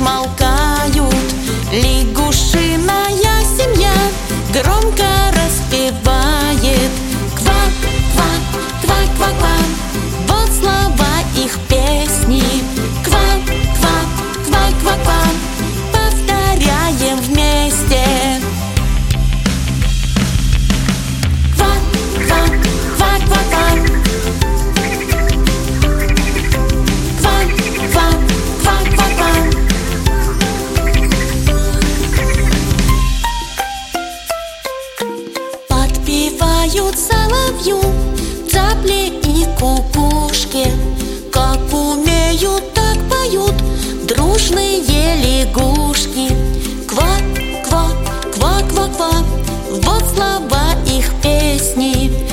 смолкают. Лягушиная семья громко распевает: квак, квак, квак, квак, квак. Вот слова их песни. Квак, квак, квак, квак, квак. Повторяем вместе. Квак, квак, квак, квак, квак. Квак, квак, квак, квак, квак. Подпевают соловью цапли и кукушки. Как умеют, так поют дружные лягушки. Квак, квак, квак, квак, квак. Вот слова их песни.